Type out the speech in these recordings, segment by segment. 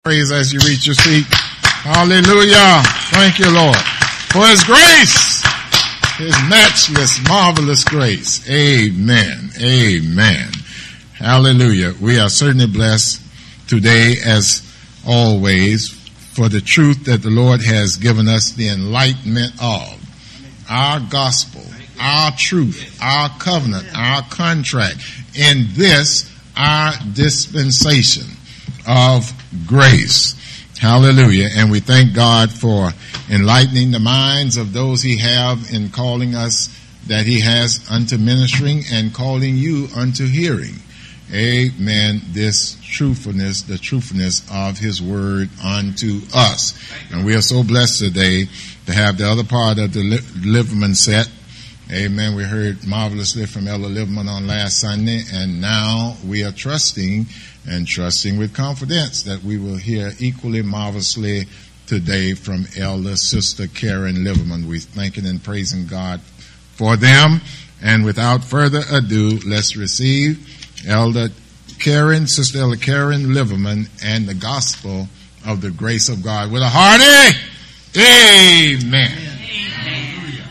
Praise as you reach your seat. Hallelujah. Thank you, Lord, for His grace, His matchless, marvelous grace. Amen. Amen. Hallelujah. We are certainly blessed today, as always, for the truth that the Lord has given us the enlightenment of. Our gospel, our truth, our covenant, our contract, in this, our dispensation of grace. Hallelujah. And we thank God for enlightening the minds of those He have in calling us, that He has unto ministering, and calling you unto hearing. Amen. This truthfulness, the truthfulness of His word unto us. And we are so blessed today to have the other part of the Liverman set. Amen. We heard marvelously from Elder Liverman on last Sunday, and now we are trusting with confidence that we will hear equally marvelously today from Elder Sister Karen Liverman. We're thanking and praising God for them. And without further ado, let's receive Sister Elder Karen Liverman and the gospel of the grace of God with a hearty amen. Amen.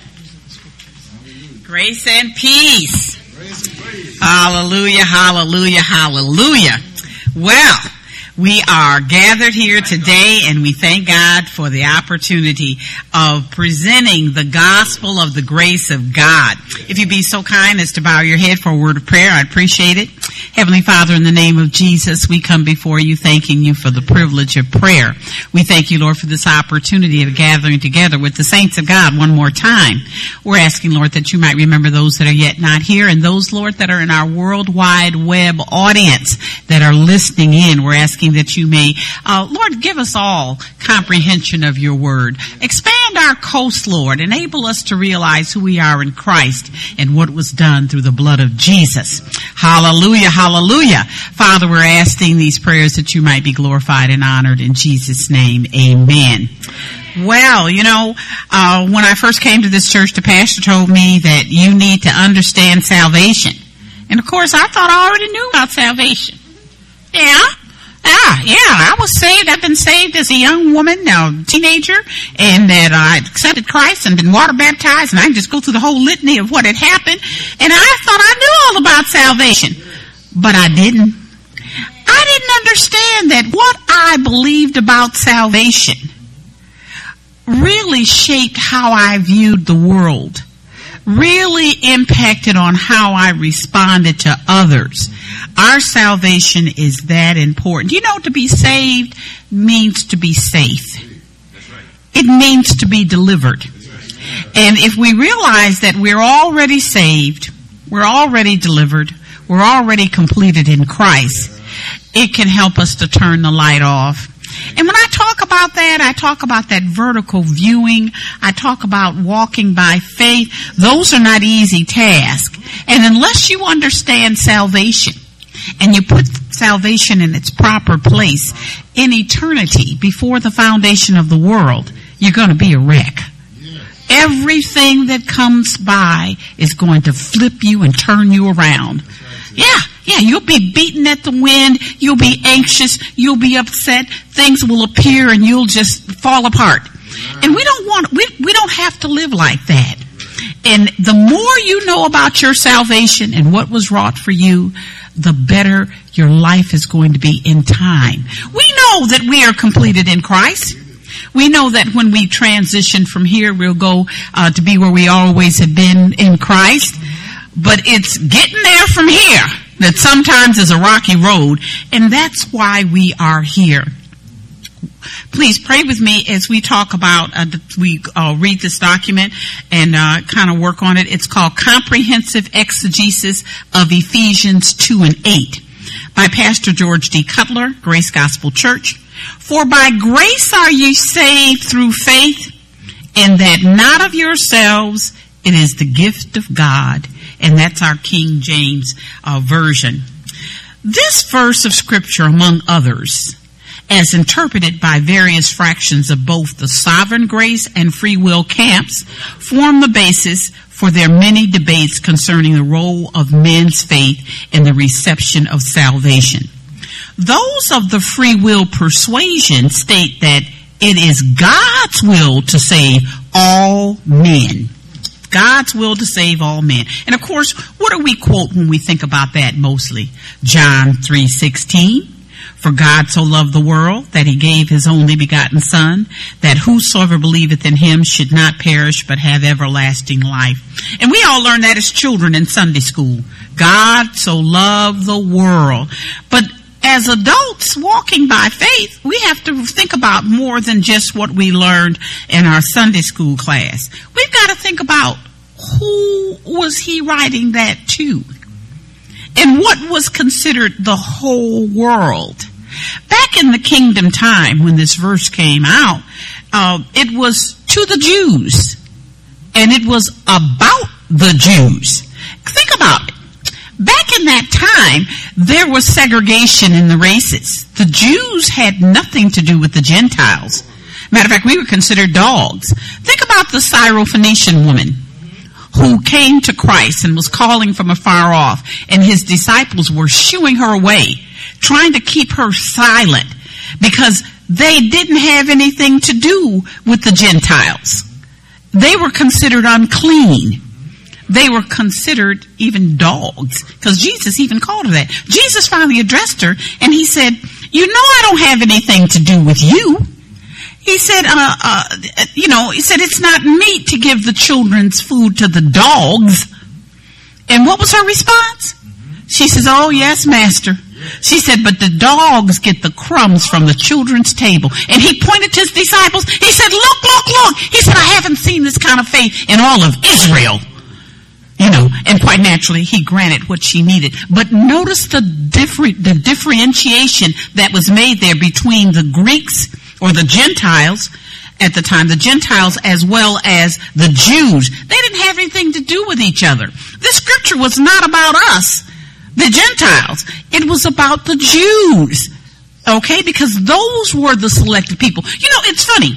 Grace and peace. Hallelujah, hallelujah, hallelujah. Well, we are gathered here today, and we thank God for the opportunity of presenting the gospel of the grace of God. If you'd be so kind as to bow your head for a word of prayer, I'd appreciate it. Heavenly Father, in the name of Jesus, we come before you thanking you for the privilege of prayer. We thank you, Lord, for this opportunity of gathering together with the saints of God one more time. We're asking, Lord, that you might remember those that are yet not here, and those, Lord, that are in our worldwide web audience that are listening in. We're asking that you may, Lord, give us all comprehension of your word. Expand our coast, Lord. Enable us to realize who we are in Christ and what was done through the blood of Jesus. Hallelujah, hallelujah. Father, we're asking these prayers that you might be glorified and honored in Jesus' name. Amen. Well, you know, when I first came to this church, the pastor told me that you need to understand salvation. And of course, I thought I already knew about salvation. I was saved. I've been saved as a young woman, teenager, and that I accepted Christ and been water baptized, and I can just go through the whole litany of what had happened. And I thought I knew all about salvation, but I didn't. I didn't understand that what I believed about salvation really shaped how I viewed the world, really impacted on how I responded to others. Our salvation is that important. You know, to be saved means to be safe. That's right. It means to be delivered. And if we realize that we're already saved, we're already delivered, we're already completed in Christ, it can help us to turn the light off. And when I talk about that, I talk about that vertical viewing. I talk about walking by faith. Those are not easy tasks. And unless you understand salvation and you put salvation in its proper place in eternity before the foundation of the world, you're going to be a wreck. Everything that comes by is going to flip you and turn you around. Yeah, you'll be beaten at the wind. You'll be anxious. You'll be upset. Things will appear and you'll just fall apart. And we don't have to live like that. And the more you know about your salvation and what was wrought for you, the better your life is going to be in time. We know that we are completed in Christ. We know that when we transition from here, we'll go to be where we always have been in Christ. But it's getting there from here that sometimes is a rocky road, and that's why we are here. Please pray with me as we talk about, we read this document and kind of work on it. It's called Comprehensive Exegesis of Ephesians 2 and 8 by Pastor George D. Cutler, Grace Gospel Church. For by grace are ye saved through faith, and that not of yourselves, it is the gift of God. And that's our King James version. This verse of Scripture, among others, as interpreted by various fractions of both the sovereign grace and free will camps, form the basis for their many debates concerning the role of men's faith in the reception of salvation. Those of the free will persuasion state that it is God's will to save all men. God's will to save all men. And of course, what do we quote when we think about that mostly? John 3:16. For God so loved the world that he gave his only begotten Son, that whosoever believeth in him should not perish but have everlasting life. And we all learn that as children in Sunday school. God so loved the world. But as adults walking by faith, we have to think about more than just what we learned in our Sunday school class. We've got to think about who was he writing that to? And what was considered the whole world? Back in the kingdom time when this verse came out, it was to the Jews. And it was about the Jews. Think about it. Back in that time, there was segregation in the races. The Jews had nothing to do with the Gentiles. Matter of fact, we were considered dogs. Think about the Syrophoenician woman who came to Christ and was calling from afar off, and his disciples were shooing her away, trying to keep her silent because they didn't have anything to do with the Gentiles. They were considered unclean. They were considered even dogs, because Jesus even called her that. Jesus finally addressed her and he said, you know I don't have anything to do with you. He said, he said, it's not meet to give the children's food to the dogs. And what was her response? She says, oh yes, master. She said, but the dogs get the crumbs from the children's table. And he pointed to his disciples. He said, look, look, look. He said, I haven't seen this kind of faith in all of Israel. And quite naturally, he granted what she needed. But notice the differentiation that was made there between the Greeks or the Gentiles at the time, the Gentiles as well as the Jews. They didn't have anything to do with each other. This scripture was not about us, the Gentiles. It was about the Jews. Okay? Because those were the selected people. It's funny.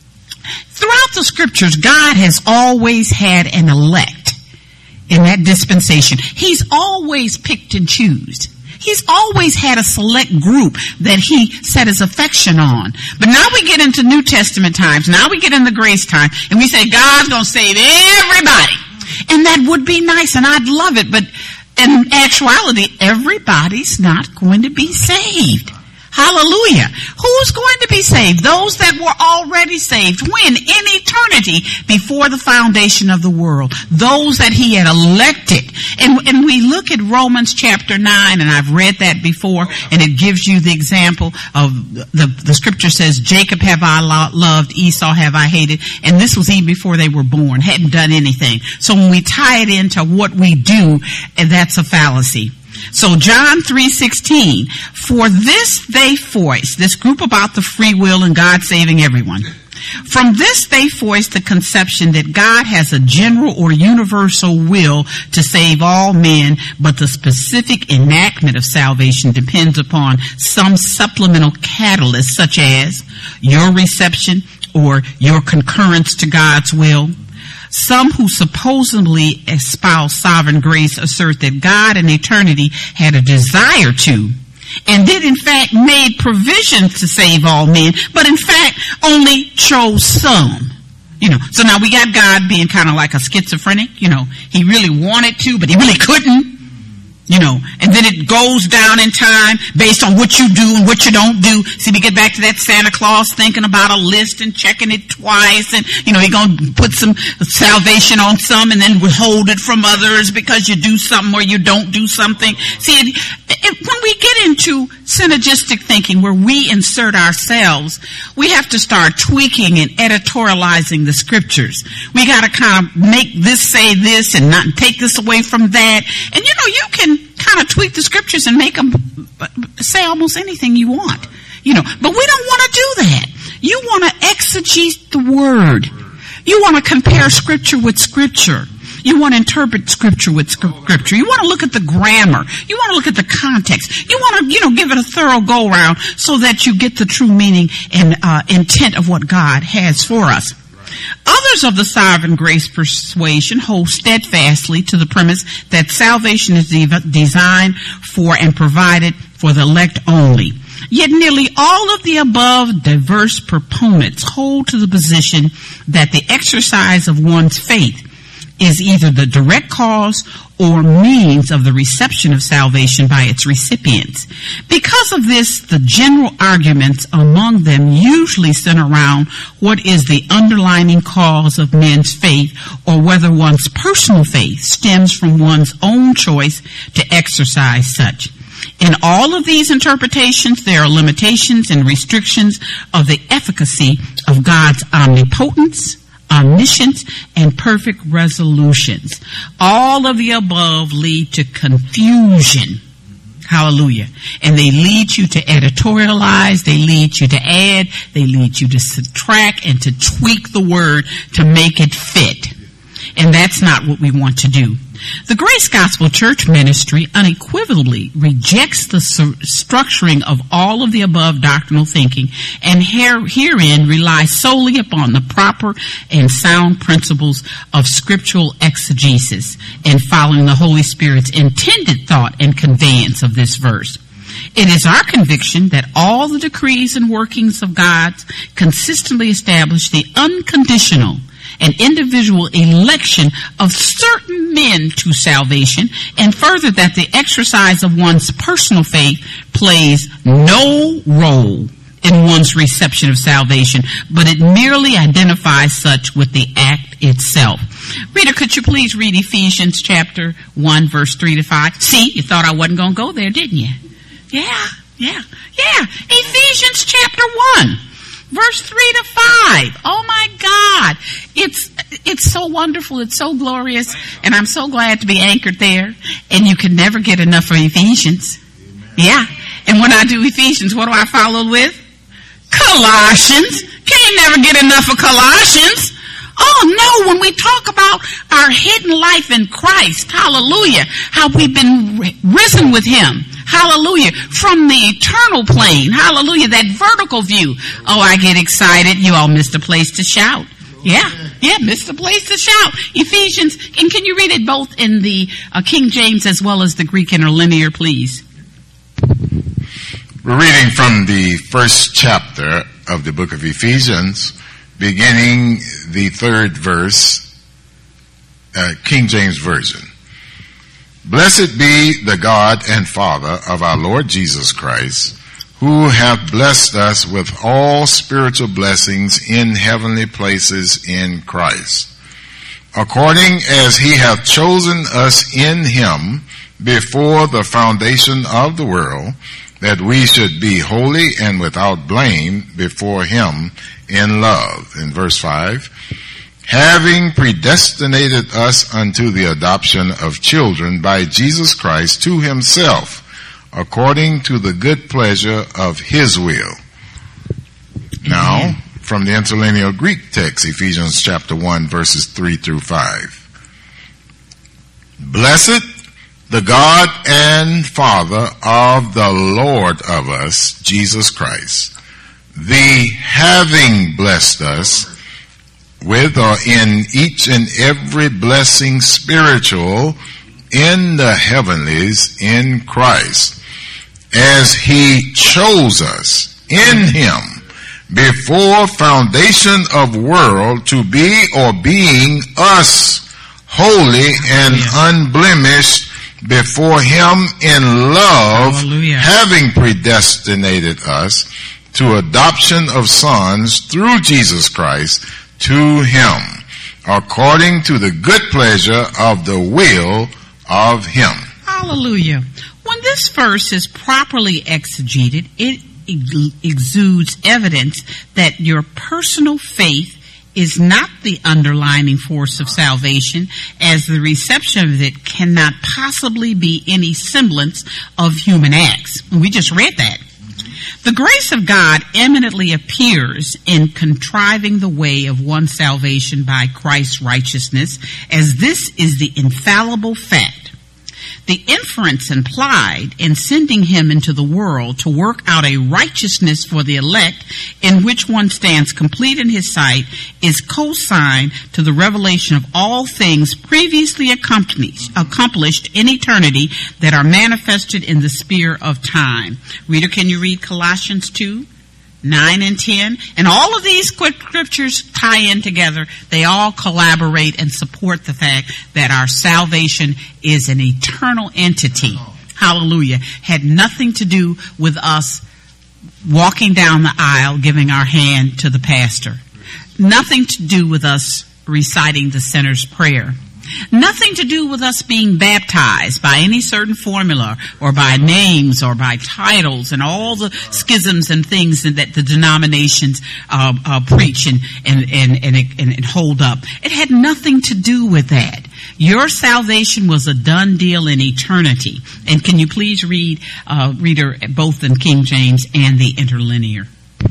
Throughout the scriptures, God has always had an elect. In that dispensation, he's always picked and choose. He's always had a select group that he set his affection on. But now we get into New Testament times. Now we get into grace time. And we say, God's going to save everybody. And that would be nice. And I'd love it. But in actuality, everybody's not going to be saved. Hallelujah. Who's going to be saved? Those that were already saved. When? In eternity, before the foundation of the world. Those that he had elected. And we look at Romans chapter 9, and I've read that before, and it gives you the example of the scripture says, Jacob have I loved, Esau have I hated. And this was even before they were born, hadn't done anything. So when we tie it into what we do, that's a fallacy. So John 3:16, for this they voice, this group about the free will and God saving everyone. From this they voice the conception that God has a general or universal will to save all men, but the specific enactment of salvation depends upon some supplemental catalyst, such as your reception or your concurrence to God's will. Some who supposedly espouse sovereign grace assert that God in eternity had a desire to, and did in fact made provisions to save all men, but in fact only chose some. So now we got God being kind of like a schizophrenic. He really wanted to, but he really couldn't. And then it goes down in time based on what you do and what you don't do. See, we get back to that Santa Claus thinking about a list and checking it twice, and he's going to put some salvation on some and then withhold it from others because you do something or you don't do something. See, when we get into synergistic thinking where we insert ourselves, we have to start tweaking and editorializing the scriptures. We got to kind of make this say this and not take this away from that. And you can kind of tweak the scriptures and make them say almost anything you want. But we don't want to do that. You want to exegete the word. You want to compare scripture with scripture. You want to interpret scripture with scripture. You want to look at the grammar. You want to look at the context. You want to, give it a thorough go around so that you get the true meaning and intent of what God has for us. Others of the sovereign grace persuasion hold steadfastly to the premise that salvation is designed for and provided for the elect only. Yet nearly all of the above diverse proponents hold to the position that the exercise of one's faith is either the direct cause or means of the reception of salvation by its recipients. Because of this, the general arguments among them usually center around what is the underlying cause of men's faith, or whether one's personal faith stems from one's own choice to exercise such. In all of these interpretations, there are limitations and restrictions of the efficacy of God's omnipotence, omniscience, and perfect resolutions. All of the above lead to confusion. Hallelujah. And they lead you to editorialize, they lead you to add, they lead you to subtract and to tweak the word to make it fit. And that's not what we want to do. The Grace Gospel Church Ministry unequivocally rejects the structuring of all of the above doctrinal thinking, and herein relies solely upon the proper and sound principles of scriptural exegesis and following the Holy Spirit's intended thought and conveyance of this verse. It is our conviction that all the decrees and workings of God consistently establish the unconditional and individual election of certain men to salvation, and further that the exercise of one's personal faith plays no role in one's reception of salvation, but it merely identifies such with the act itself. Reader, could you please read Ephesians chapter 1, verse 3 to 5? See, you thought I wasn't going to go there, didn't you? Yeah. Ephesians chapter 1. Verse 3 to 5. Oh my God. It's so wonderful. It's so glorious. And I'm so glad to be anchored there. And you can never get enough of Ephesians. Yeah. And when I do Ephesians, what do I follow with? Colossians. Can you never get enough of Colossians? Oh no, when we talk about our hidden life in Christ, hallelujah, how we've been risen with Him. Hallelujah. From the eternal plane. Hallelujah. That vertical view. Oh, I get excited. You all missed a place to shout. Yeah, missed a place to shout. Ephesians, and can you read it both in the King James as well as the Greek interlinear, please? We're reading from the first chapter of the book of Ephesians, beginning the 3rd verse, King James Version. Blessed be the God and Father of our Lord Jesus Christ, who hath blessed us with all spiritual blessings in heavenly places in Christ, according as He hath chosen us in Him before the foundation of the world, that we should be holy and without blame before Him in love. In verse 5, having predestinated us unto the adoption of children by Jesus Christ to Himself, according to the good pleasure of His will. Now, from the interlinear Greek text, Ephesians chapter 1, verses 3 through 5. Blessed the God and Father of the Lord of us, Jesus Christ, the having blessed us with or in each and every blessing spiritual in the heavenlies in Christ, as He chose us in Him before foundation of world to be or being us holy and unblemished before Him in love, having predestinated us to adoption of sons through Jesus Christ to Him, according to the good pleasure of the will of Him. Hallelujah. When this verse is properly exegeted, it exudes evidence that your personal faith is not the underlining force of salvation, as the reception of it cannot possibly be any semblance of human acts. We just read that. The grace of God eminently appears in contriving the way of one's salvation by Christ's righteousness, as this is the infallible fact The inference implied in sending him into the world to work out a righteousness for the elect in which one stands complete in his sight is co-signed to the revelation of all things previously accomplished in eternity that are manifested in the sphere of time. Reader, can you read Colossians 2? 9 and 10, and all of these scriptures tie in together. They all collaborate and support the fact that our salvation is an eternal entity. Hallelujah. Had nothing to do with us walking down the aisle giving our hand to the pastor. Nothing to do with us reciting the sinner's prayer. Nothing to do with us being baptized by any certain formula or by names or by titles and all the schisms and things that the denominations preach and hold up. It had nothing to do with that. Your salvation was a done deal in eternity. And can you please read, reader, both in King James and the interlinear?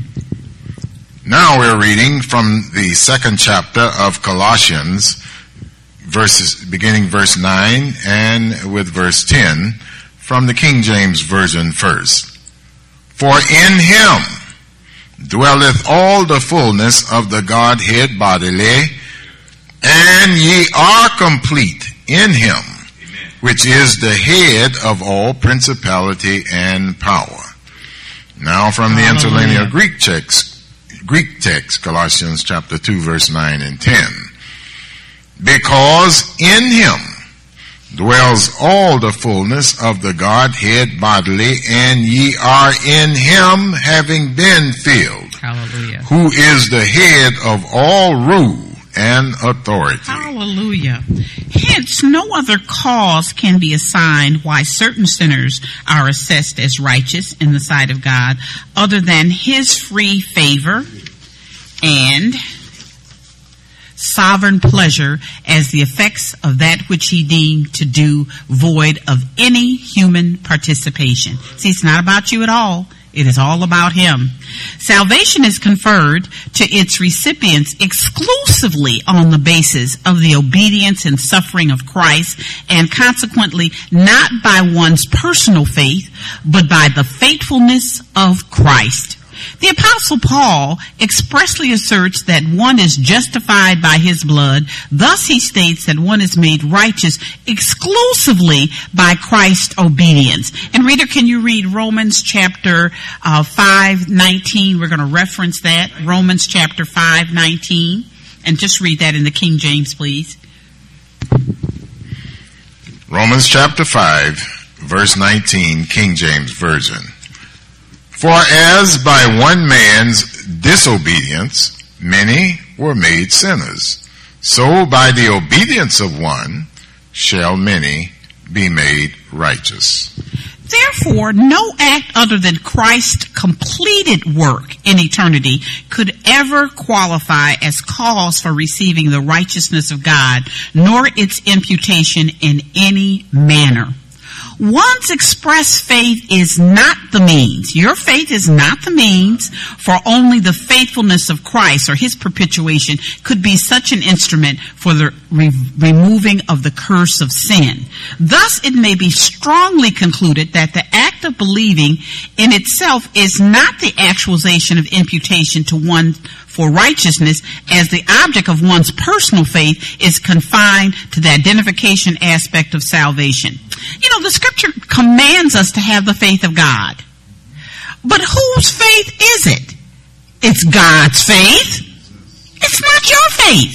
Now we're reading from the second chapter of Colossians, beginning verse 9 and with verse 10 from the King James Version first. For in him dwelleth all the fullness of the Godhead bodily, and ye are complete in him, which is the head of all principality and power. Now from the interlinear Greek text, Colossians chapter 2 verse 9 and 10. Because in him dwells all the fullness of the Godhead bodily, and ye are in him, having been filled. Hallelujah. Who is the head of all rule and authority. Hallelujah. Hence, no other cause can be assigned why certain sinners are assessed as righteous in the sight of God other than his free favor and sovereign pleasure as the effects of that which he deemed to do void of any human participation. See, it's not about you at all. It is all about him. Salvation is conferred to its recipients exclusively on the basis of the obedience and suffering of Christ, and consequently not by one's personal faith, but by the faithfulness of Christ. The Apostle Paul expressly asserts that one is justified by his blood. Thus he states that one is made righteous exclusively by Christ's obedience. And reader, can you read Romans chapter 5:19? We're going to reference that. Romans chapter 5:19. And just read that in the King James, please. Romans chapter 5, verse 19, King James Version. For as by one man's disobedience many were made sinners, so by the obedience of one shall many be made righteous. Therefore, no act other than Christ's completed work in eternity could ever qualify as cause for receiving the righteousness of God, nor its imputation in any manner. One's expressed faith is not the means. Your faith is not the means, for only the faithfulness of Christ or his perpetuation could be such an instrument for the removing of the curse of sin. Thus, it may be strongly concluded that the act of believing in itself is not the actualization of imputation to one for righteousness, as the object of one's personal faith is confined to the identification aspect of salvation. You know, the scripture commands us to have the faith of God. But whose faith is it? It's God's faith. It's not your faith.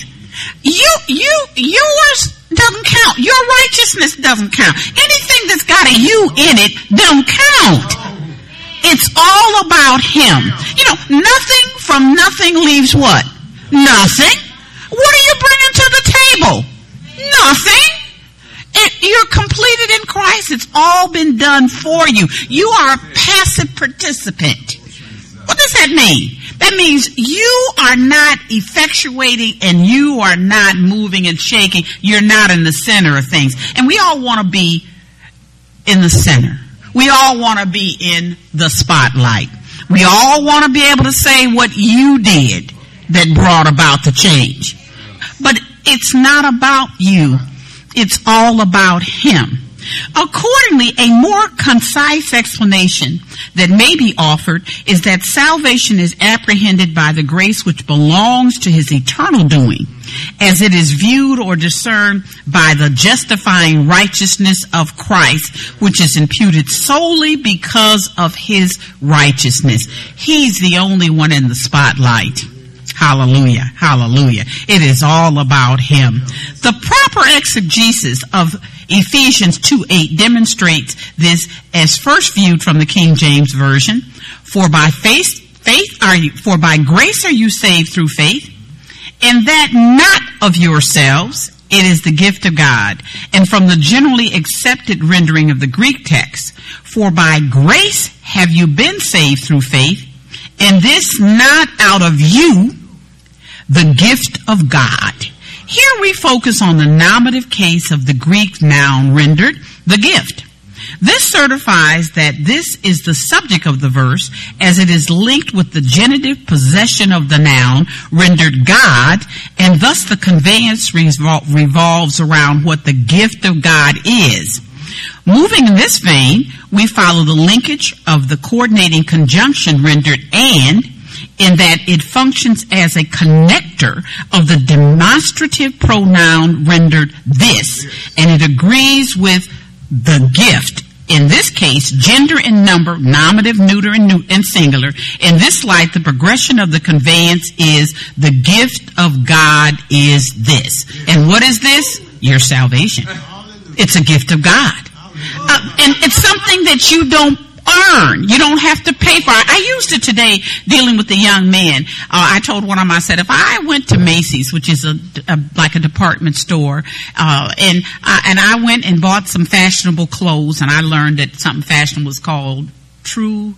Yours doesn't count. Your righteousness doesn't count. Anything that's got a you in it don't count. It's all about him. You know, nothing from nothing leaves what? Nothing. What are you bringing to the table? Nothing. You're completed in Christ. It's all been done for you. You are a passive participant. What does that mean? That means you are not effectuating and you are not moving and shaking. You're not in the center of things. And we all want to be in the center. We all want to be in the spotlight. We all want to be able to say what you did that brought about the change. But it's not about you. It's all about him. Accordingly, a more concise explanation that may be offered is that salvation is apprehended by the grace which belongs to his eternal doing, as it is viewed or discerned by the justifying righteousness of Christ, which is imputed solely because of his righteousness. He's the only one in the spotlight. Hallelujah. Hallelujah. It is all about him. The proper exegesis of Ephesians 2:8 demonstrates this as first viewed from the King James Version. For by grace are you saved through faith, and that not of yourselves, it is the gift of God. And from the generally accepted rendering of the Greek text, for by grace have you been saved through faith, and this not out of you, the gift of God. Here we focus on the nominative case of the Greek noun rendered the gift. This certifies that this is the subject of the verse, as it is linked with the genitive possession of the noun rendered God, and thus the conveyance revolves around what the gift of God is. Moving in this vein, we follow the linkage of the coordinating conjunction rendered and, in that it functions as a connector of the demonstrative pronoun rendered this, and it agrees with the gift. In this case, gender and number, nominative, neuter, and singular. In this light, the progression of the conveyance is the gift of God is this. And what is this? Your salvation. It's a gift of God. And it's something that you don't earn. You don't have to pay for it. I used it today dealing with a young man. I told one of them, I said, if I went to Macy's, which is like a department store, and I went and bought some fashionable clothes, and I learned that something fashionable was called true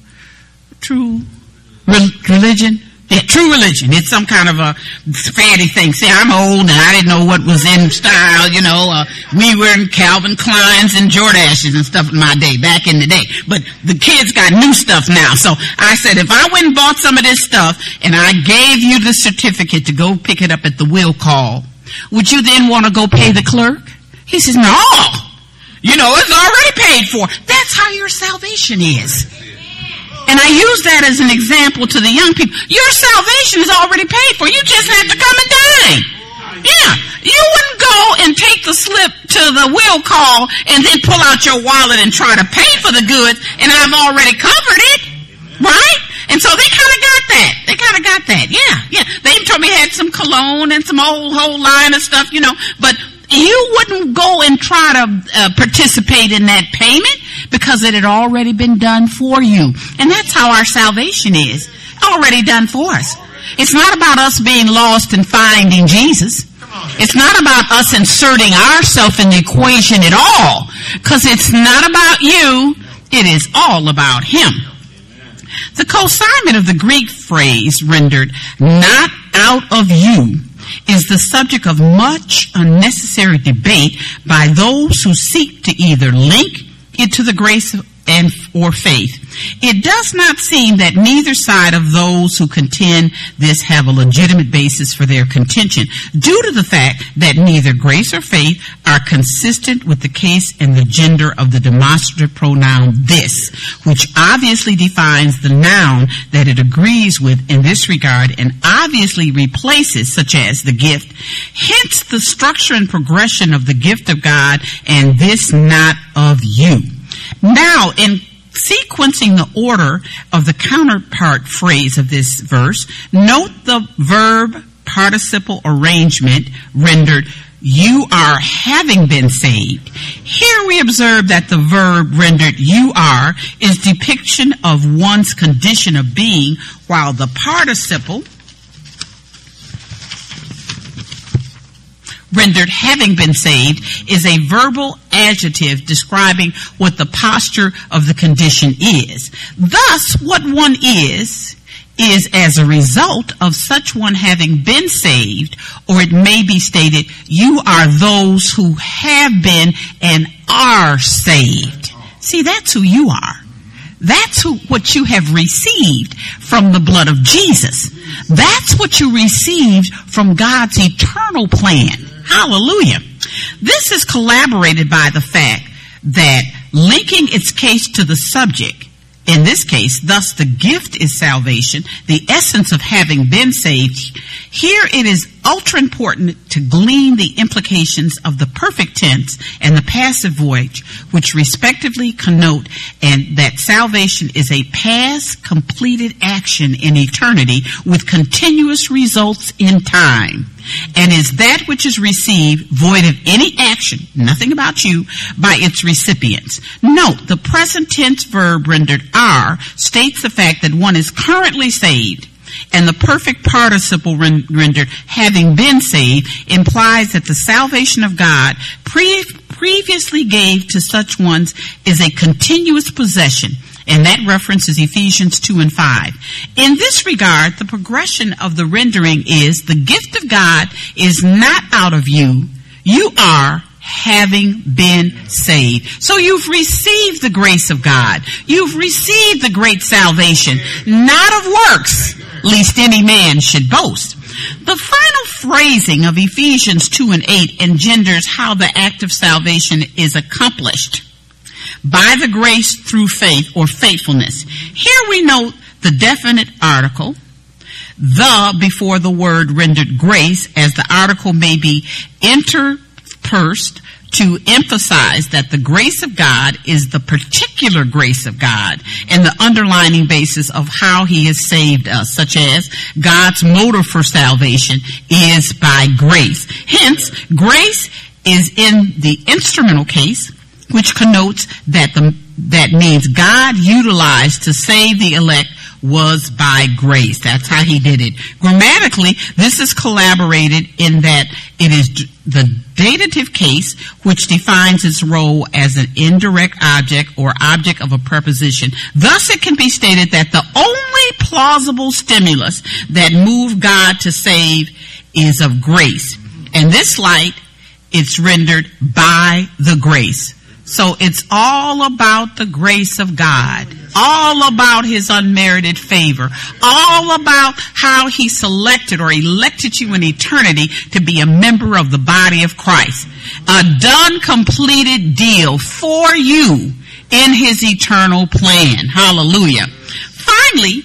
religion. Yeah, true religion. It's some kind of a fancy thing. See, I'm old and I didn't know what was in style, we were in Calvin Kleins and Jordashes and stuff in my day, back in the day. But the kids got new stuff now. So I said, if I went and bought some of this stuff and I gave you the certificate to go pick it up at the will call, would you then want to go pay the clerk? He says, no. It's already paid for. That's how your salvation is. And I use that as an example to the young people. Your salvation is already paid for. You just have to come and die. Yeah. You wouldn't go and take the slip to the will call and then pull out your wallet and try to pay for the goods, and I've already covered it. Right? And so they kind of got that. Yeah. They told me had some cologne and some whole line of stuff, but you wouldn't go and try to participate in that payment because it had already been done for you. And that's how our salvation is. Already done for us. It's not about us being lost and finding Jesus. It's not about us inserting ourselves in the equation at all. Because it's not about you. It is all about him. The consignment of the Greek phrase rendered not out of you is the subject of much unnecessary debate by those who seek to either link it to the grace or faith. It does not seem that neither side of those who contend this have a legitimate basis for their contention, due to the fact that neither grace or faith are consistent with the case and the gender of the demonstrative pronoun this, which obviously defines the noun that it agrees with in this regard and obviously replaces, such as the gift. Hence the structure and progression of the gift of God and this not of you. Now, in sequencing the order of the counterpart phrase of this verse, note the verb participle arrangement rendered you are having been saved. Here we observe that the verb rendered you are is depiction of one's condition of being, while the participle rendered having been saved is a verbal adjective describing what the posture of the condition is. Thus, what one is as a result of such one having been saved, or it may be stated, you are those who have been and are saved. See, that's who you are. That's what you have received from the blood of Jesus. That's what you received from God's eternal plan. Hallelujah. This is corroborated by the fact that linking its case to the subject, in this case, thus the gift is salvation, the essence of having been saved, here it is ultra important to glean the implications of the perfect tense and the passive voice, which respectively connote and that salvation is a past completed action in eternity with continuous results in time, and is that which is received void of any action, nothing about you, by its recipients. Note, the present tense verb rendered are states the fact that one is currently saved, and the perfect participle rendered having been saved implies that the salvation of God previously gave to such ones is a continuous possession, and that reference is Ephesians 2 and 5. In this regard, the progression of the rendering is the gift of God is not out of you. You are having been saved. So you've received the grace of God. You've received the great salvation, not of works, lest any man should boast. The final phrasing of Ephesians 2 and 8 engenders how the act of salvation is accomplished. By the grace through faith or faithfulness. Here we note the definite article, the before the word rendered grace, as the article may be interspersed to emphasize that the grace of God is the particular grace of God and the underlining basis of how he has saved us, such as God's motive for salvation is by grace. Hence, grace is in the instrumental case, which connotes that that means God utilized to save the elect was by grace. That's how he did it. Grammatically, this is collaborated in that it is the dative case which defines its role as an indirect object or object of a preposition. Thus, it can be stated that the only plausible stimulus that moved God to save is of grace. In this light, it's rendered by the grace. So it's all about the grace of God, all about his unmerited favor, all about how he selected or elected you in eternity to be a member of the body of Christ. A done, completed deal for you in his eternal plan. Hallelujah. Finally,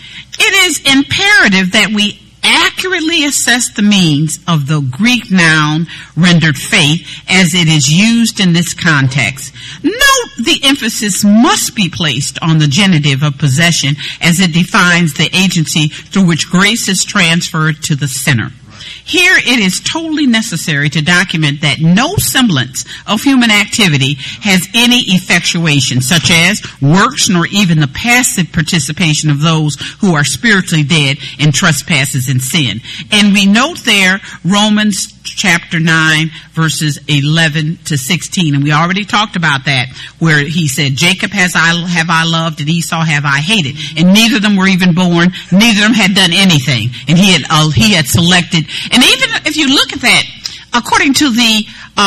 it is imperative that we accurately assess the means of the Greek noun rendered faith as it is used in this context. Note the emphasis must be placed on the genitive of possession as it defines the agency through which grace is transferred to the sinner. Here it is totally necessary to document that no semblance of human activity has any effectuation, such as works, nor even the passive participation of those who are spiritually dead in trespasses and sin. And we note there Romans chapter 9 verses 11 to 16, and we already talked about that, where he said, Jacob have I loved, and Esau have I hated, and neither of them were even born, neither of them had done anything, and he had selected. And even if you look at that, according to the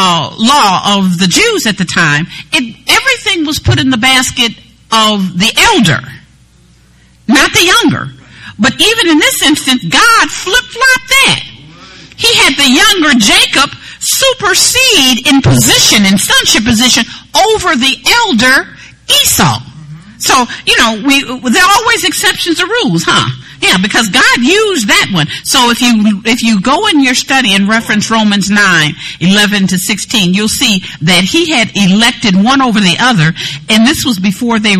law of the Jews at the time, everything was put in the basket of the elder, not the younger. But even in this instance, God flip-flopped that. He had the younger Jacob supersede in position, in sonship position, over the elder Esau. So, there are always exceptions to rules, huh? Yeah, because God used that one. So if you go in your study and reference Romans 9, 11 to 16, you'll see that he had elected one over the other, and this was before they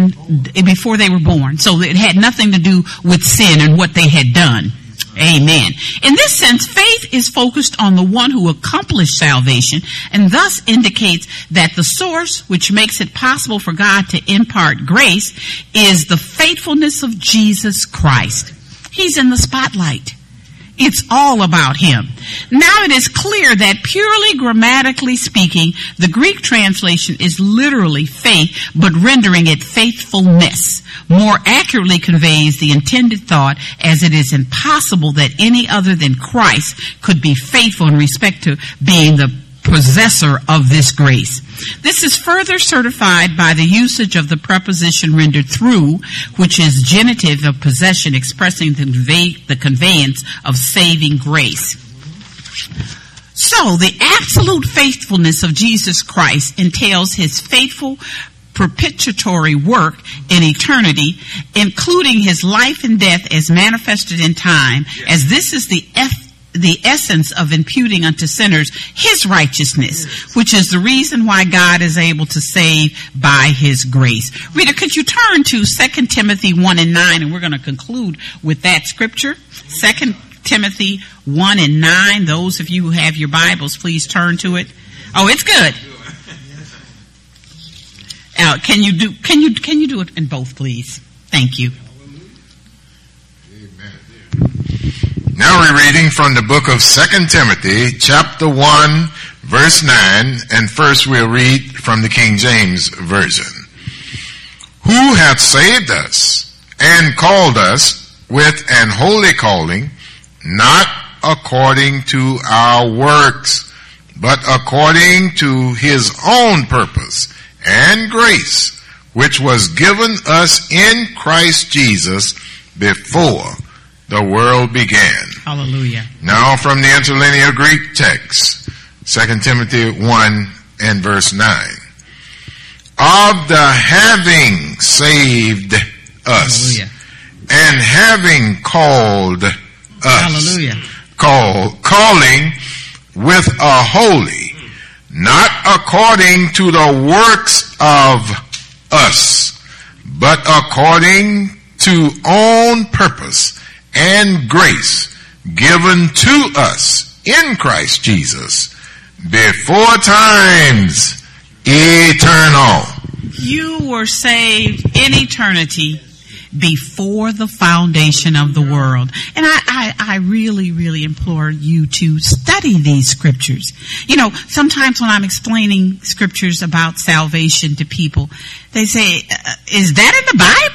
were born. So it had nothing to do with sin and what they had done. Amen. In this sense, faith is focused on the one who accomplished salvation, and thus indicates that the source which makes it possible for God to impart grace is the faithfulness of Jesus Christ. He's in the spotlight. It's all about him. Now it is clear that purely grammatically speaking, the Greek translation is literally faith, but rendering it faithfulness more accurately conveys the intended thought, as it is impossible that any other than Christ could be faithful in respect to being the possessor of this grace. This is further certified by the usage of the preposition rendered through, which is genitive of possession, expressing the conveyance of saving grace. So the absolute faithfulness of Jesus Christ entails his faithful perpetuatory work in eternity, including his life and death as manifested in time, as this is the essence of imputing unto sinners his righteousness, which is the reason why God is able to save by his grace. Rita, could you turn to 2 Timothy 1:9, and we're going to conclude with that scripture. 2 Timothy 1:9. Those of you who have your Bibles, please turn to it. Oh, it's good. Can you do it in both, please? Thank you. Now we're reading from the book of 2 Timothy, chapter 1, verse 9, and first we'll read from the King James Version. Who hath saved us and called us with an holy calling, not according to our works, but according to his own purpose and grace, which was given us in Christ Jesus before the world began. Hallelujah. Now from the interlinear Greek text, 2 Timothy 1 and verse 9. Of the having saved us, hallelujah, and having called us, hallelujah, calling with a holy, not according to the works of us, but according to own purpose and grace given to us in Christ Jesus before times eternal. You were saved in eternity before the foundation of the world. And I really, really implore you to study these scriptures. You know, sometimes when I'm explaining scriptures about salvation to people, they say, is that in the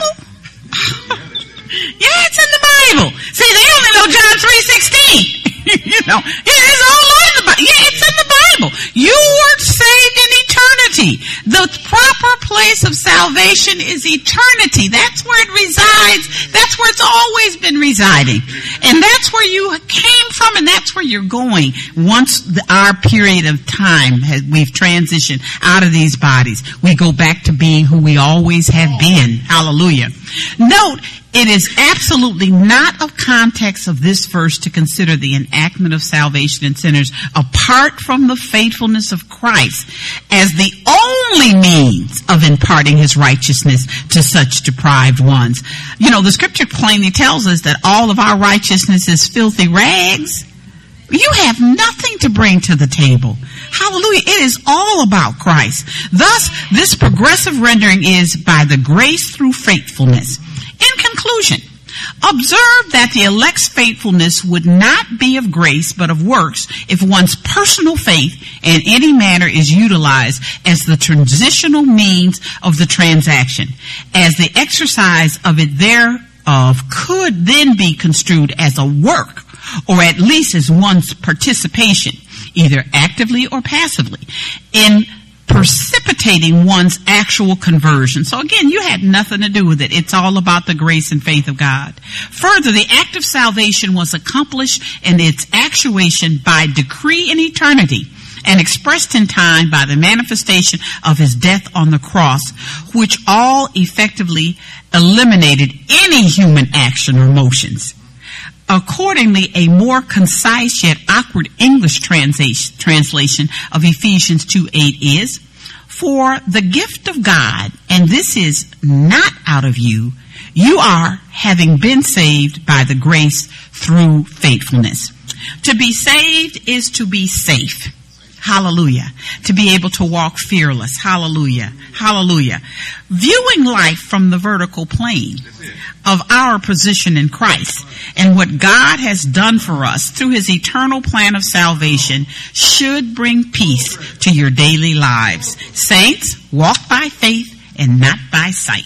Bible? Yeah, it's in the Bible. See, they only know John 3:16. You know, it is all in the Bible. Yeah, it's in the Bible. You were saved in eternity. The proper place of salvation is eternity. That's where it resides. That's where it's always been residing. And that's where you came from, and that's where you're going. Once our period of time we've transitioned out of these bodies, we go back to being who we always have been. Hallelujah. Note, it is absolutely not of context of this verse to consider the enactment of salvation in sinners apart from the faithfulness of Christ as the only means of imparting his righteousness to such deprived ones. You know, the scripture plainly tells us that all of our righteousness is filthy rags. You have nothing to bring to the table. Hallelujah. It is all about Christ. Thus, this progressive rendering is by the grace through faithfulness. In conclusion, observe that the elect's faithfulness would not be of grace but of works if one's personal faith in any manner is utilized as the transitional means of the transaction, as the exercise of it thereof could then be construed as a work, or at least as one's participation, either actively or passively, in precipitating one's actual conversion. So again, you had nothing to do with it. It's all about the grace and faith of God. Further, the act of salvation was accomplished in its actuation by decree in eternity and expressed in time by the manifestation of his death on the cross, which all effectively eliminated any human action or motions. Accordingly, a more concise yet awkward English translation of Ephesians 2:8 is, for the gift of God, and this is not out of you, you are having been saved by the grace through faithfulness. To be saved is to be safe. Hallelujah. To be able to walk fearless. Hallelujah. Hallelujah. Viewing life from the vertical plane of our position in Christ and what God has done for us through his eternal plan of salvation should bring peace to your daily lives. Saints, walk by faith and not by sight.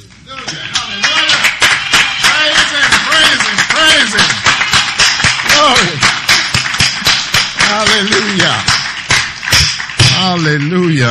Praise him. Glory. Hallelujah. Hallelujah.